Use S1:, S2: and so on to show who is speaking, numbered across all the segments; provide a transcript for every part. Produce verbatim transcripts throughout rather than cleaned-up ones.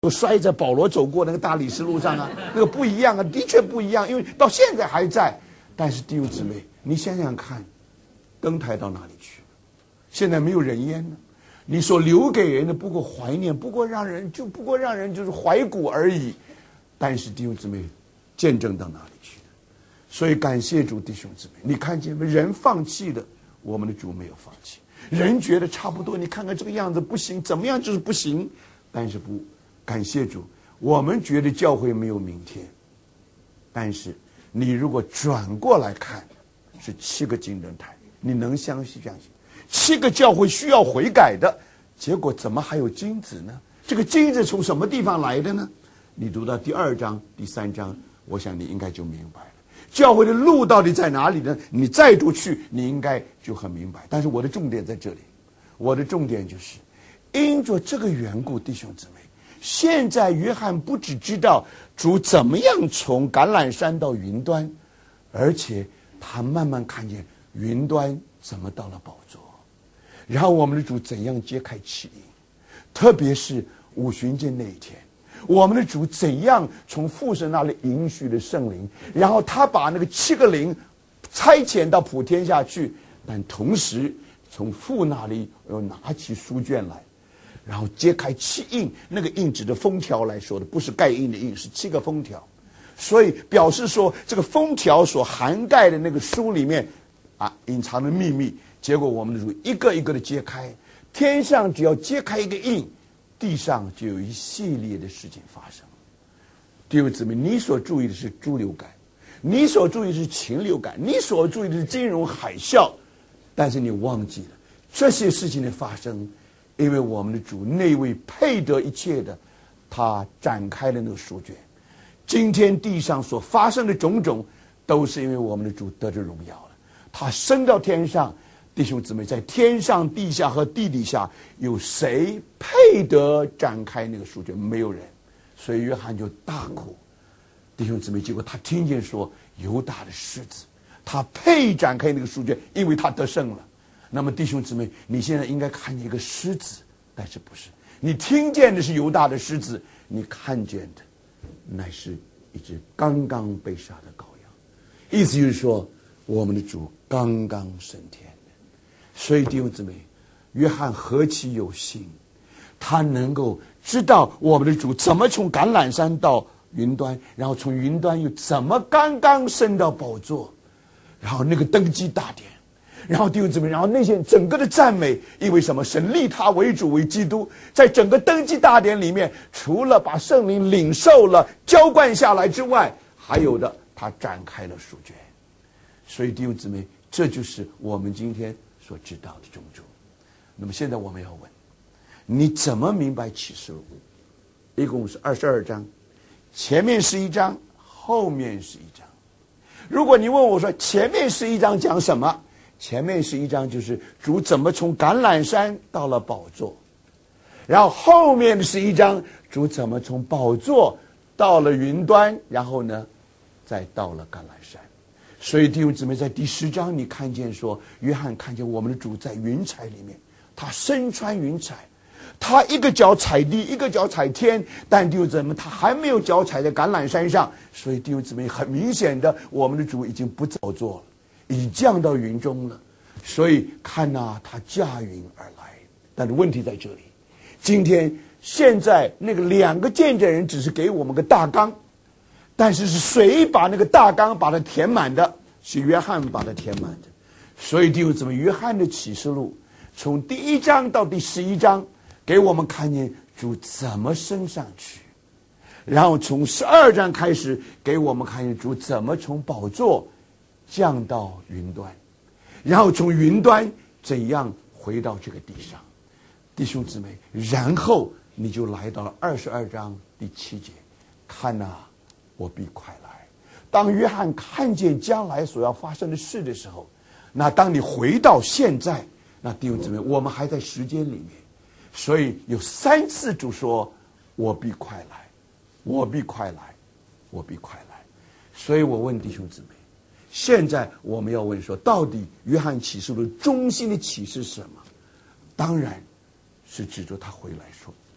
S1: 摔在保罗走过那个大理石路上啊，那个不一样啊，的确不一样，因为到现在还在。但是弟兄姊妹，你想想看，灯台到哪里去了？现在没有人烟了，你所留给人的不过怀念，不过让人就不过让人就是怀古而已。但是弟兄姊妹，见证到哪里去了？所以感谢主，弟兄姊妹，你看见没？人放弃了，我们的主没有放弃。人觉得差不多，你看看这个样子不行，怎么样就是不行，但是不。感谢主，我们觉得教会没有明天，但是你如果转过来看，是七个金灯台，你能相信相信？七个教会需要悔改的，结果怎么还有金子呢？这个金子从什么地方来的呢？你读到第二章、第三章，我想你应该就明白了。教会的路到底在哪里呢？你再读去，你应该就很明白。但是我的重点在这里，我的重点就是，因着这个缘故，弟兄姊妹。现在约翰不只知道主怎么样从橄榄山到云端，而且他慢慢看见云端怎么到了宝座，然后我们的主怎样揭开七印，特别是五旬节那一天，我们的主怎样从父神那里允许了圣灵，然后他把那个七个灵差遣到普天下去，但同时从父那里又拿起书卷来，然后揭开七印，那个印指的封条来说的，不是盖印的印，是七个封条，所以表示说这个封条所涵盖的那个书里面啊隐藏的秘密，结果我们的主一个一个的揭开，天上只要揭开一个印，地上就有一系列的事情发生。弟兄姊妹，你所注意的是猪流感，你所注意的是禽流感，你所注意的是金融海啸，但是你忘记了这些事情的发生，因为我们的主那位配得一切的，他展开了那个书卷。今天地上所发生的种种，都是因为我们的主得着荣耀了。他升到天上，弟兄姊妹，在天上、地下和地底下，有谁配得展开那个书卷？没有人。所以约翰就大哭。弟兄姊妹，结果他听见说犹大的狮子，他配展开那个书卷，因为他得胜了。那么弟兄姊妹，你现在应该看见一个狮子，但是不是？你听见的是犹大的狮子，你看见的乃是一只刚刚被杀的羔羊。意思就是说，我们的主刚刚升天的。所以弟兄姊妹，约翰何其有幸，他能够知道我们的主怎么从橄榄山到云端，然后从云端又怎么刚刚升到宝座，然后那个登基大典，然后弟兄姊妹，然后那些整个的赞美，因为什么？神立他为主为基督，在整个登基大典里面，除了把圣灵领受了、浇灌下来之外，还有的他展开了书卷。所以弟兄姊妹，这就是我们今天所知道的种种。那么现在我们要问，你怎么明白启示录？一共是二十二章，前面是一章，后面是一章。如果你问我说前面是一章讲什么？前面是一章，就是主怎么从橄榄山到了宝座，然后后面的是一章，主怎么从宝座到了云端，然后呢再到了橄榄山。所以弟兄姊妹，在第十章你看见说，约翰看见我们的主在云彩里面，他身穿云彩，他一个脚踩地，一个脚踩天，但弟兄姊妹他还没有脚踩在橄榄山上。所以弟兄姊妹，很明显的，我们的主已经不宝座了，已经降到云中了。所以看啊，他驾云而来。但是问题在这里，今天现在那个两个见证人只是给我们个大纲，但是是谁把那个大纲把它填满的？是约翰把它填满的。所以弟兄姊妹，约翰的启示录从第一章到第十一章，给我们看见主怎么升上去，然后从十二章开始给我们看见主怎么从宝座降到云端，然后从云端怎样回到这个地上。弟兄姊妹，然后你就来到了二十二章第七节，看啊，我必快来。当约翰看见将来所要发生的事的时候，那当你回到现在，那弟兄姊妹，我们还在时间里面，所以有三次主说我必快来，我必快来，我必快来。所以我问弟兄姊妹，现在我们要问说，到底约翰启示录中心的启示是什么？当然是指着他回来说。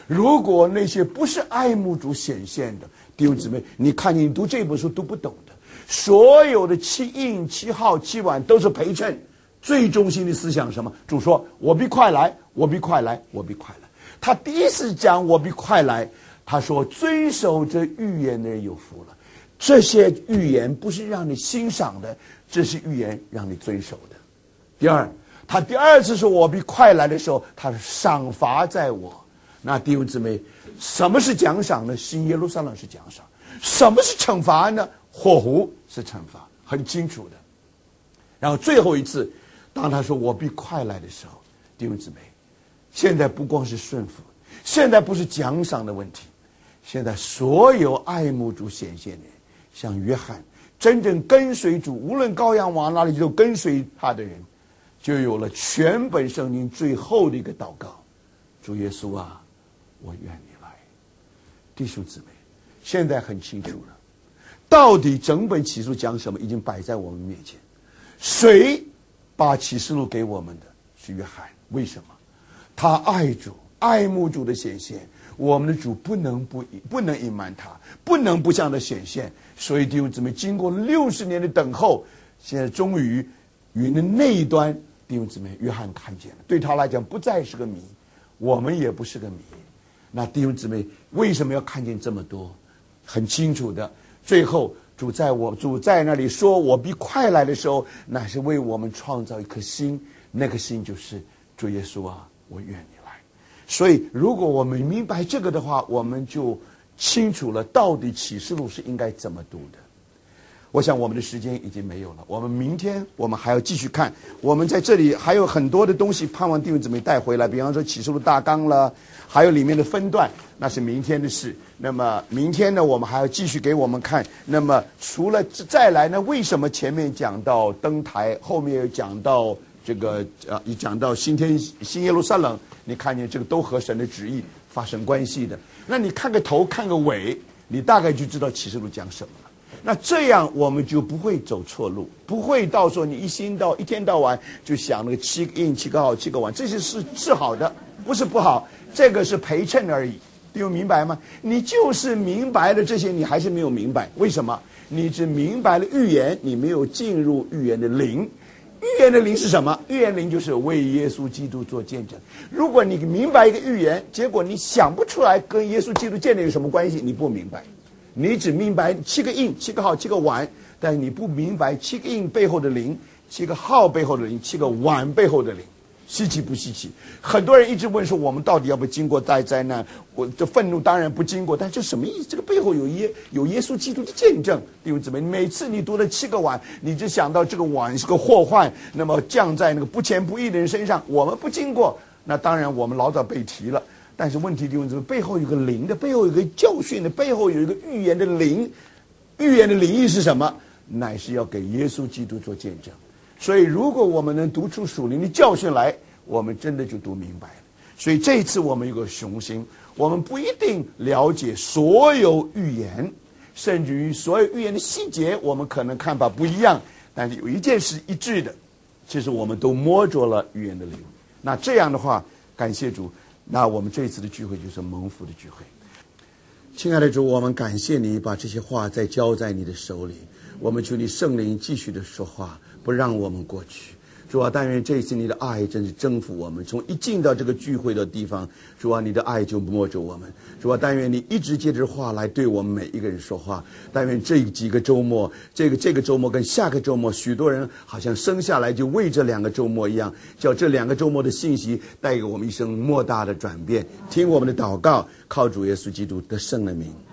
S1: 如果那些不是爱慕主显现的弟兄姊妹，你看你读这本书读不懂的，所有的七印、七号、七碗都是陪衬。最中心的思想是什么？主说：“我必快来，我必快来，我必快来。”他第一次讲“我必快来”，他说：“遵守这预言的人有福了。”这些预言不是让你欣赏的，这是预言让你遵守的。第二，他第二次说“我必快来”的时候，他是赏罚在我。那弟兄姊妹，什么是奖赏呢？新耶路撒冷是奖赏。什么是惩罚呢？火湖是惩罚，很清楚的。然后最后一次，当他说“我必快来”的时候，弟兄姊妹，现在不光是顺服，现在不是奖赏的问题，现在所有爱慕主显现的人，像约翰，真正跟随主，无论羔羊往哪里就跟随他的人，就有了全本圣经最后的一个祷告：主耶稣啊，我愿你来。弟兄姊妹，现在很清楚了，到底整本启示录讲什么，已经摆在我们面前。谁把启示录给我们的？是约翰。为什么？他爱主，爱慕主的显现，我们的主不能不不能隐瞒他，不能不向他显现。所以弟兄姊妹，经过六十年的等候，现在终于云的那一端，弟兄姊妹，约翰看见了，对他来讲不再是个谜，我们也不是个谜。那弟兄姊妹为什么要看见这么多？很清楚的，最后主在我主在那里说我必快来的时候，乃是为我们创造一颗心，那颗心就是主耶稣啊，我愿你来。所以如果我们明白这个的话，我们就清楚了到底启示录是应该怎么读的。我想我们的时间已经没有了，我们明天我们还要继续看，我们在这里还有很多的东西盼望弟兄姊妹带回来，比方说启示录大纲了，还有里面的分段，那是明天的事。那么明天呢，我们还要继续给我们看。那么除了再来呢，为什么前面讲到登台，后面又讲到这个呃，一讲到新天新耶路撒冷，你看见这个都和神的旨意发生关系的。那你看个头看个尾，你大概就知道启示录讲什么了。那这样我们就不会走错路，不会到时候你一心到一天到晚就想那个七个印、七个号、七个碗，这些是是好的，不是不好，这个是陪衬而已。弟兄明白吗？你就是明白了这些，你还是没有明白，为什么？你只明白了预言，你没有进入预言的灵。预言的灵是什么？预言灵就是为耶稣基督做见证。如果你明白一个预言，结果你想不出来跟耶稣基督见证有什么关系，你不明白。你只明白七个印、七个号、七个碗，但是你不明白七个印背后的灵，七个号背后的灵，七个碗背后的灵。稀奇不稀奇？很多人一直问说，我们到底要不要经过大灾难？我这愤怒当然不经过，但这什么意思？这个背后有耶有耶稣基督的见证。弟兄姊妹，每次你读了七个碗，你就想到这个碗是个祸患，那么降在那个不虔不义的人身上。我们不经过，那当然我们老早被提了。但是问题，弟兄姊妹，背后有个灵的，背后有个教训的，背后有一个预言的灵。预言的灵意是什么？乃是要给耶稣基督做见证。所以如果我们能读出属灵的教训来，我们真的就读明白了。所以这一次我们有个雄心，我们不一定了解所有预言，甚至于所有预言的细节，我们可能看法不一样，但是有一件事一致的，其实我们都摸着了预言的灵。那这样的话，感谢主，那我们这一次的聚会就是蒙福的聚会。亲爱的主，我们感谢你把这些话再交在你的手里，我们求你圣灵继续的说话，不让我们过去。主啊，但愿这一次你的爱真是征服我们，从一进到这个聚会的地方，主啊，你的爱就摸着我们。主啊，但愿你一直接着话来对我们每一个人说话。但愿这几个周末，这个这个周末跟下个周末，许多人好像生下来就为这两个周末一样，叫这两个周末的信息带给我们一生莫大的转变。听我们的祷告，靠主耶稣基督得胜的名。